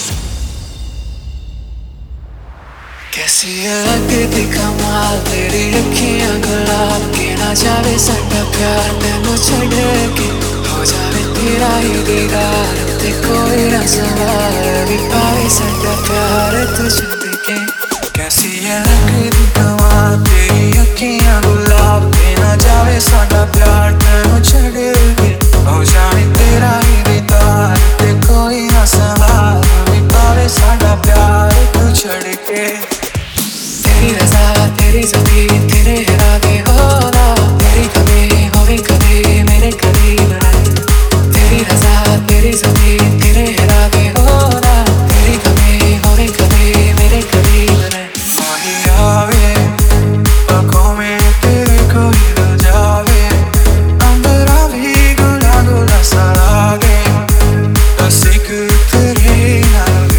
कैसी लगती कमाल तेरी अखियां गुलाब के ना जावे साडा प्यार तेनू छड़ के हो जावे तेरा ही दीदार ते कोई ना सवाल भी पावे साडा प्यार तू छड़ के कैसी लगती कमाल तेरी अखियां गुलाब के ना जावे साडा प्यार तेनू छड़ के हो जावे तेरा ही दीदार ते कोई ना सवाल भी पावे साडा प्यार तू छड़ के तेरी रज़ा तेरी ज़मीन तेरे इरादे होना तेरी कमी होवे कभी मेरे करीब रहे तेरी रज़ा तेरी ज़मीन तेरे इरादे होना तेरी कमी होवे कभी मेरे करीब रहे वही आवे आँखों में तेरे कोई रह जावे अंदर भी गुला गुला सा लागे बस एक तेरे नाल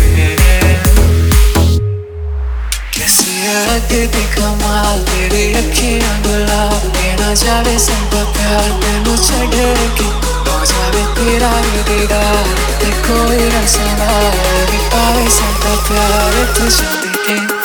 लगती कमाल तेरी अखियां गुलाब के ना जावे साडा प्यार तेनू छड़ के हो जावे तेरा ही दीदार ते कोई ना सवाल भी पावे साडा प्यार तू छड़ के